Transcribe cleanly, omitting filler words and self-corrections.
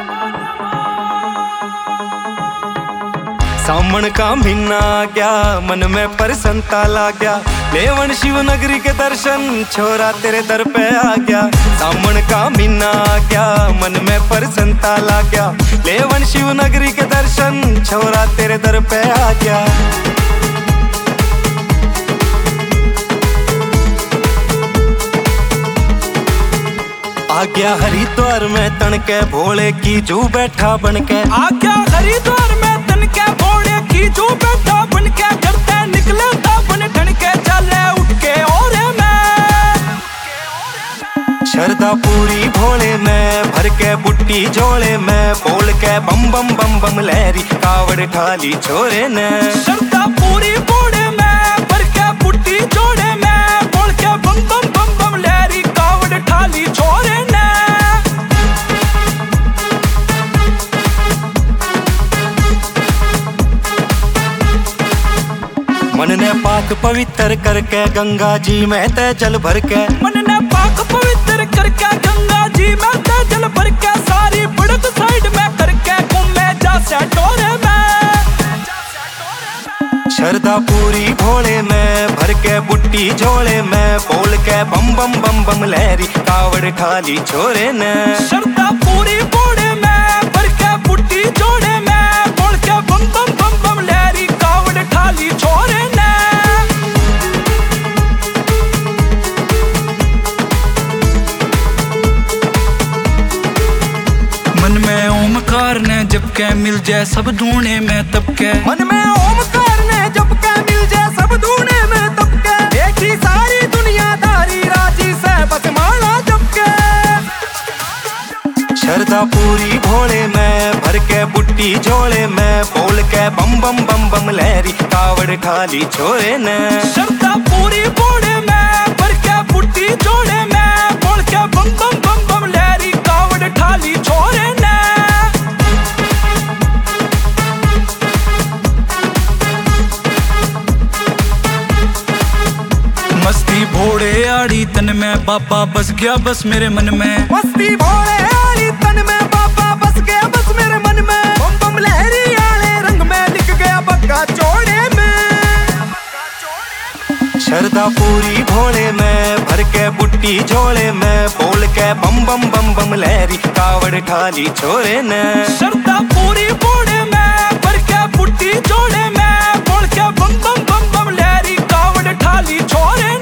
सामन का महीना आ गया, मन में प्रसन्नता ला गया। लेवन शिव नगरी के दर्शन, छोरा तेरे दर पे आ गया। सामन का महीना आ गया, मन में प्रसन्नता ला गया। लेवन शिव नगरी के दर्शन, छोरा तेरे दर पे आ गया। आ गया हरिद्वार में तनके, भोले की जू बैठा बनके। आ गया हरिद्वार में तनके, भोले की जू बैठा बनके। करते निकले बन ठनके, चले उठ के और मैं शरदा पूरी भोले में, भर के बुट्टी झोले में। बोल के बम बम बम बम लहरी, कावड़ ठाली छोरे ने। शरदा पूरी भोले में, भर के बुट्टी झोले में। बोल के बम बम बम बम लहरी, कावड़ ठाली छोरे ने। मन ने पाक पवित्र करके, गंगा जी में ते जल भर के। मन ने पाक पवित्र करके, गंगा जी में ते जल भर के। सारी बड़क साइड में करके, घूमे जा से डोरे में। शरदा पूरी भोले में, भर के बुट्टी झोले में। बोल के बम बम बम बम लहरी, कावड़ ठाली छोरे ने। शरदा पूरी भोले में, भर के बुट्टी झोले में। बोल के बम बम बम बम लहरी, कावड़ ठाली छोरे ने। मन में ओमकार ने जब के मिल जाए सब ढूंढे में तब के। मन में ओमकार ने जब के मिल जाए सब ढूंढे में तब के। देखी सारी दुनियादारी, राजी से बस माला जब के। शरदा पूरी भोले में, भर के बुट्टी झोले में। बोल के बम बम बम बम लहरी, कावड़ ठाली छोरे ने। शरदा पूरी भोले में, भर के बुट्टी झोले में। बोल के बम बम बम बम लहरी, कावड़ ठाली छोरे ने। मस्ती भोले आड़ी तन में, बाबा बस गया बस मेरे मन में। मस्ती भोले आड़ी तन में, बाबा बस गया बस मेरे मन में। बम बम लहरी आले रंग में, लिख गया बक्का चौड़े में। शरदा पूरी भोले में, भर के बुट्टी झोले में। बोल के बम बम बम बम लहरी, कावड़ ठाली छोरे ने। शरदा पूरी भोले में, भर के बुट्टी झोले में। बोल के बम बम बम बम लहरी, कावड़ ठाली छोरे